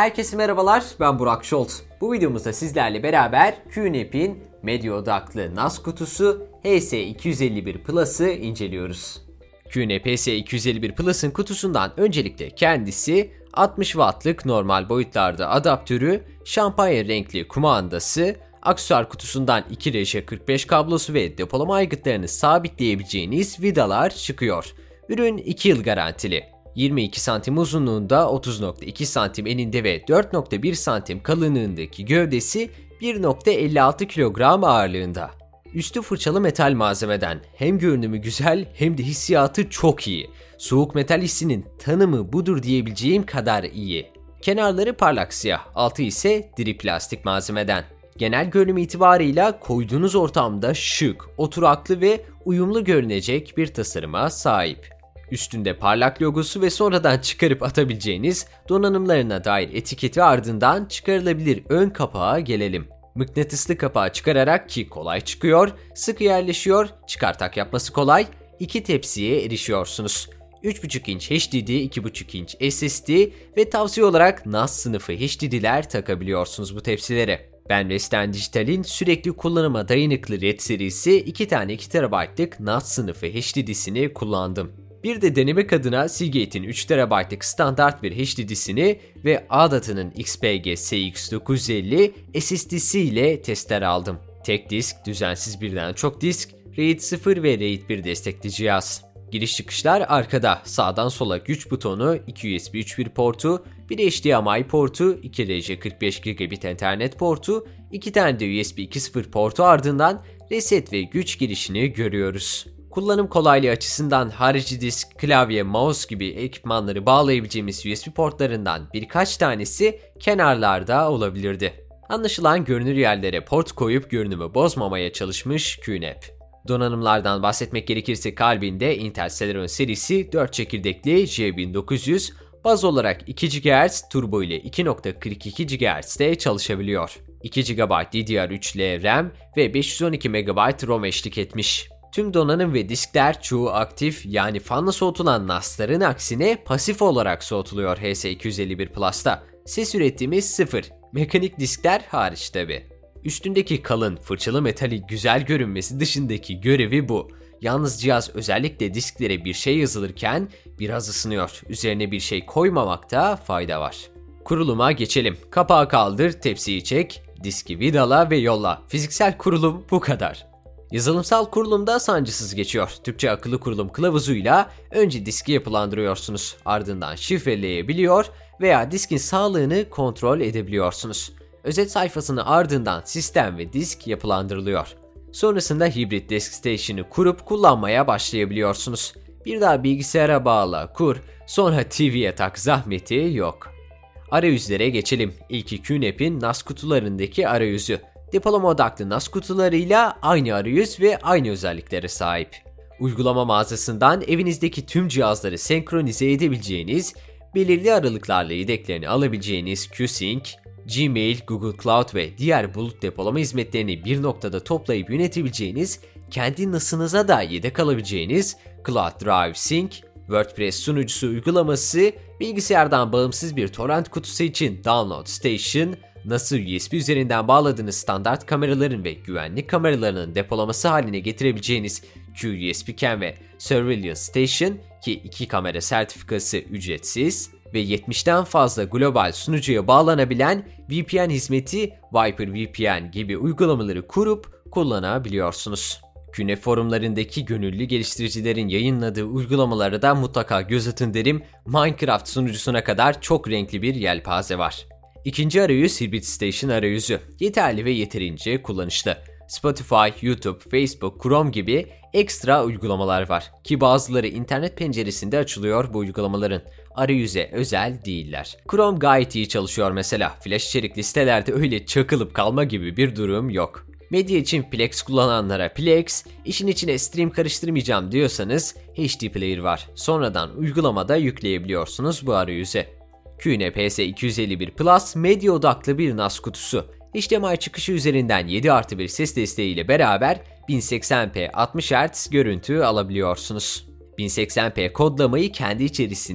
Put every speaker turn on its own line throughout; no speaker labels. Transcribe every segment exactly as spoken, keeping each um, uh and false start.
Herkese merhabalar, ben Burak Şolt. Bu videomuzda sizlerle beraber Q N A P'in medya odaklı N A S kutusu H S iki yüz elli bir Plus'ı inceliyoruz. Q N A P H S iki yüz elli bir Plus'ın kutusundan öncelikle kendisi, altmış wattlık normal boyutlarda adaptörü, şampanya renkli kumandası, aksesuar kutusundan iki R J kırk beş kablosu ve depolama aygıtlarını sabitleyebileceğiniz vidalar çıkıyor. Ürün iki yıl garantili. yirmi iki santim uzunluğunda, otuz nokta iki santim eninde ve dört nokta bir santim kalınlığındaki gövdesi bir nokta elli altı kilogram ağırlığında. Üstü fırçalı metal malzemeden, hem görünümü güzel hem de hissiyatı çok iyi. Soğuk metal hissinin tanımı budur diyebileceğim kadar iyi. Kenarları parlak siyah, altı ise diri plastik malzemeden. Genel görünüm itibarıyla koyduğunuz ortamda şık, oturaklı ve uyumlu görünecek bir tasarıma sahip. Üstünde parlak logosu ve sonradan çıkarıp atabileceğiniz donanımlarına dair etiketi, ardından çıkarılabilir ön kapağa gelelim. Mıknatıslı kapağı çıkararak, ki kolay çıkıyor, sıkı yerleşiyor, çıkartak yapması kolay, iki tepsiye erişiyorsunuz. üç buçuk inç H D D, iki buçuk inç S S D ve tavsiye olarak N A S sınıfı H D D'ler takabiliyorsunuz bu tepsilere. Ben Western Digital'in sürekli kullanıma dayanıklı Red serisi iki tane iki terabaytlık N A S sınıfı H D D'sini kullandım. Bir de denemek adına Seagate'in üç terabaytlık standart bir H D D'sini ve A D A T'ın X P G S X dokuz yüz elli S S D'si ile testler aldım. Tek disk, düzensiz birden çok disk, RAID sıfır ve RAID bir destekli cihaz. Giriş çıkışlar arkada, sağdan sola güç butonu, iki U S B üç nokta bir portu, bir H D M I portu, iki R J kırk beş gigabit internet portu, iki tane de U S B iki nokta sıfır portu, ardından reset ve güç girişini görüyoruz. Kullanım kolaylığı açısından harici disk, klavye, mouse gibi ekipmanları bağlayabileceğimiz U S B portlarından birkaç tanesi kenarlarda olabilirdi. Anlaşılan görünür yerlere port koyup görünümü bozmamaya çalışmış Q N A P. Donanımlardan bahsetmek gerekirse kalbinde Intel Celeron serisi dört çekirdekli J bin dokuz yüz, baz olarak iki gigahertz, turbo ile iki nokta kırk iki gigahertz'te çalışabiliyor. iki gigabayt D D R üç L RAM ve beş yüz on iki megabayt ROM eşlik etmiş. Tüm donanım ve diskler çoğu aktif, yani fanla soğutulan N A S'ların aksine pasif olarak soğutuluyor H S iki yüz elli bir Plus'ta. Ses üretimi sıfır, mekanik diskler hariç tabi. Üstündeki kalın, fırçalı metali güzel görünmesi dışındaki görevi bu. Yalnız cihaz özellikle disklere bir şey yazılırken biraz ısınıyor. Üzerine bir şey koymamakta fayda var. Kuruluma geçelim. Kapağı kaldır, tepsiyi çek, diski vidala ve yolla. Fiziksel kurulum bu kadar. Yazılımsal kurulumda sancısız geçiyor. Türkçe akıllı kurulum kılavuzuyla önce diski yapılandırıyorsunuz. Ardından şifreleyebiliyor veya diskin sağlığını kontrol edebiliyorsunuz. Özet sayfasını ardından sistem ve disk yapılandırılıyor. Sonrasında Hybrid Disk Station'ı kurup kullanmaya başlayabiliyorsunuz. Bir daha bilgisayara bağla, kur, sonra T V'ye tak zahmeti yok. Arayüzlere geçelim. İlki Q N A P'in N A S kutularındaki arayüzü. Depolama odaklı N A S kutularıyla aynı arayüz ve aynı özelliklere sahip. Uygulama mağazasından evinizdeki tüm cihazları senkronize edebileceğiniz, belirli aralıklarla yedeklerini alabileceğiniz Q-Sync, Gmail, Google Cloud ve diğer bulut depolama hizmetlerini bir noktada toplayıp yönetebileceğiniz, kendi N A S'ınıza da yedek alabileceğiniz Cloud Drive Sync, WordPress sunucusu uygulaması, bilgisayardan bağımsız bir torrent kutusu için Download Station, N A S'ı U S B üzerinden bağladığınız standart kameraların ve güvenlik kameralarının depolaması haline getirebileceğiniz Q U S B Cam ve Surveillance Station, ki iki kamera sertifikası ücretsiz, ve yetmişten fazla global sunucuya bağlanabilen V P N hizmeti Viper V P N gibi uygulamaları kurup kullanabiliyorsunuz. Q N A P forumlarındaki gönüllü geliştiricilerin yayınladığı uygulamalara da mutlaka göz atın derim. Minecraft sunucusuna kadar çok renkli bir yelpaze var. İkinci arayüz Hybrid Station arayüzü. Yeterli ve yeterince kullanışlı. Spotify, YouTube, Facebook, Chrome gibi ekstra uygulamalar var ki bazıları internet penceresinde açılıyor bu uygulamaların. Arayüze özel değiller. Chrome gayet iyi çalışıyor mesela. Flash içerikli sitelerde öyle çakılıp kalma gibi bir durum yok. Medya için Plex kullananlara Plex, işin içine stream karıştırmayacağım diyorsanız H D Player var. Sonradan uygulamada yükleyebiliyorsunuz bu arayüze. Q N A P H S iki yüz elli bir Plus medya odaklı bir N A S kutusu. H D M I çıkışı üzerinden yedi artı bir ses desteğiyle beraber bin seksen p altmış hertz görüntü alabiliyorsunuz. bin seksen p kodlamayı kendi içerisinde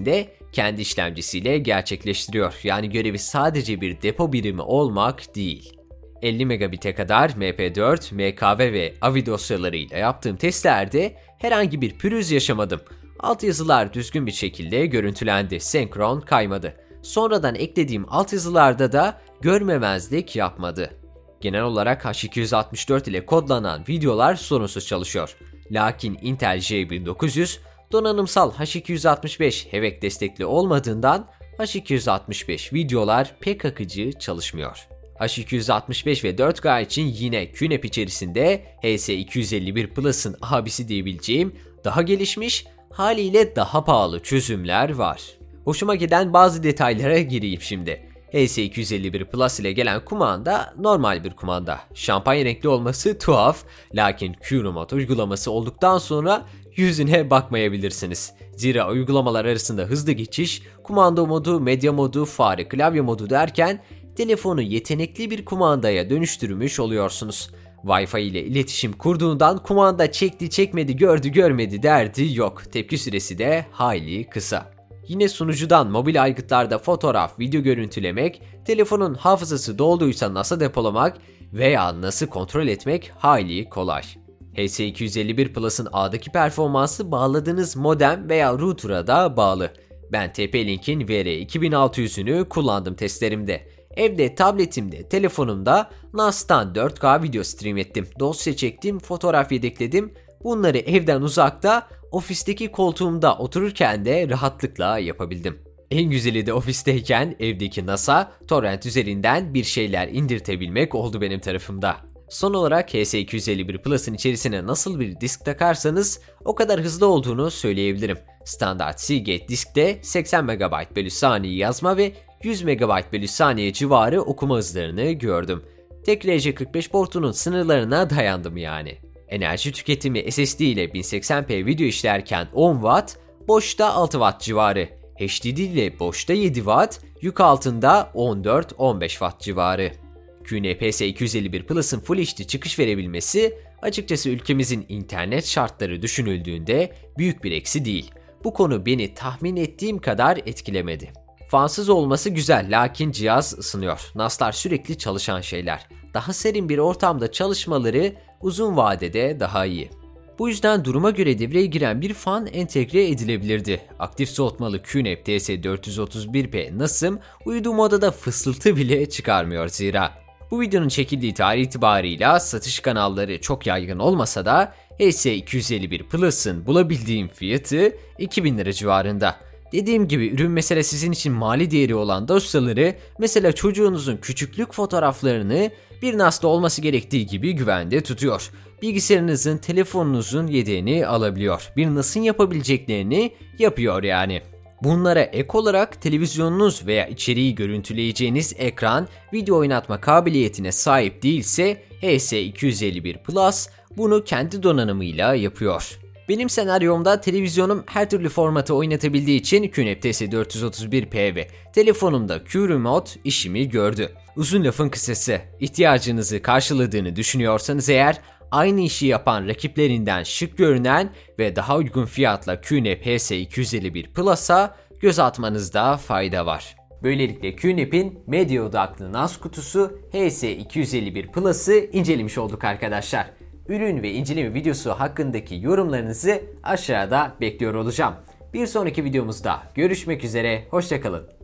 kendi işlemcisiyle gerçekleştiriyor. Yani görevi sadece bir depo birimi olmak değil. elli megabit'e kadar M P dört, M K V ve A V I dosyalarıyla yaptığım testlerde herhangi bir pürüz yaşamadım. Altyazılar düzgün bir şekilde görüntülendi, senkron kaymadı. Sonradan eklediğim altyazılarda da görmemezlik yapmadı. Genel olarak H iki yüz altmış dört ile kodlanan videolar sorunsuz çalışıyor. Lakin Intel J bin dokuz yüz donanımsal H iki yüz altmış beş HEVC destekli olmadığından H iki yüz altmış beş videolar pek akıcı çalışmıyor. H iki yüz altmış beş ve dört K için yine Q NAP içerisinde H S iki yüz elli bir Plus'ın abisi diyebileceğim daha gelişmiş, haliyle daha pahalı çözümler var. Hoşuma giden bazı detaylara gireyim şimdi. H S iki yüz elli bir Plus ile gelen kumanda normal bir kumanda. Şampanya renkli olması tuhaf, lakin Q Remote uygulaması olduktan sonra yüzüne bakmayabilirsiniz. Zira uygulamalar arasında hızlı geçiş, kumanda modu, medya modu, fare, klavye modu derken telefonu yetenekli bir kumandaya dönüştürmüş oluyorsunuz. Wi-Fi ile iletişim kurduğundan kumanda çekti çekmedi gördü görmedi derdi yok. Tepki süresi de hayli kısa. Yine sunucudan mobil aygıtlarda fotoğraf, video görüntülemek, telefonun hafızası dolduysa nasıl depolamak veya nasıl kontrol etmek hayli kolay. H S iki yüz elli bir Plus'ın ağdaki performansı bağladığınız modem veya router'a da bağlı. Ben T P-Link'in V R iki bin altı yüzünü kullandım testlerimde. Evde, tabletimde, telefonumda N A S'tan dört K video stream ettim. Dosya çektim, fotoğraf yedekledim. Bunları evden uzakta, ofisteki koltuğumda otururken de rahatlıkla yapabildim. En güzeli de ofisteyken evdeki N A S'a torrent üzerinden bir şeyler indirtebilmek oldu benim tarafımda. Son olarak H S iki yüz elli bir Plus'ın içerisine nasıl bir disk takarsanız o kadar hızlı olduğunu söyleyebilirim. Standart Seagate diskte seksen megabayt bölü saniye yazma ve yüz megabayt bölü saniye civarı okuma hızlarını gördüm. Tek R J kırk beş portunun sınırlarına dayandım yani. Enerji tüketimi S S D ile bin seksen p video işlerken on watt, boşta altı watt civarı. H D D ile boşta yedi watt, yük altında on dört on beş watt civarı. Q N A P H S iki yüz elli bir Plus'ın Full H D çıkış verebilmesi açıkçası ülkemizin internet şartları düşünüldüğünde büyük bir eksi değil. Bu konu beni tahmin ettiğim kadar etkilemedi. Fansız olması güzel, lakin cihaz ısınıyor. N A S'lar sürekli çalışan şeyler. Daha serin bir ortamda çalışmaları uzun vadede daha iyi. Bu yüzden duruma göre devreye giren bir fan entegre edilebilirdi. Aktif soğutmalı Q NAP T S dört yüz otuz bir P N A S'ım uyuduğum odada fısıltı bile çıkarmıyor zira. Bu videonun çekildiği tarih itibarıyla satış kanalları çok yaygın olmasa da H S iki yüz elli bir Plus'ın bulabildiğim fiyatı iki bin lira civarında. Dediğim gibi ürün mesela sizin için mali değeri olan dosyaları, mesela çocuğunuzun küçüklük fotoğraflarını bir N A S'ta olması gerektiği gibi güvende tutuyor. Bilgisayarınızın, telefonunuzun yedeğini alabiliyor. Bir N A S'ın yapabileceklerini yapıyor yani. Bunlara ek olarak televizyonunuz veya içeriği görüntüleyeceğiniz ekran video oynatma kabiliyetine sahip değilse H S iki yüz elli bir Plus bunu kendi donanımıyla yapıyor. Benim senaryomda televizyonum her türlü formatı oynatabildiği için Q NAP T S dört yüz otuz bir P ve telefonumda Q Remote işimi gördü. Uzun lafın kısası, ihtiyacınızı karşıladığını düşünüyorsanız eğer, aynı işi yapan rakiplerinden şık görünen ve daha uygun fiyatla Q NAP H S iki yüz elli bir Plus'a göz atmanızda fayda var. Böylelikle Q NAP'in medya odaklı N A S kutusu H S iki yüz elli bir Plus'ı incelemiş olduk arkadaşlar. Ürün ve inceleme videosu hakkındaki yorumlarınızı aşağıda bekliyor olacağım. Bir sonraki videomuzda görüşmek üzere, hoşça kalın.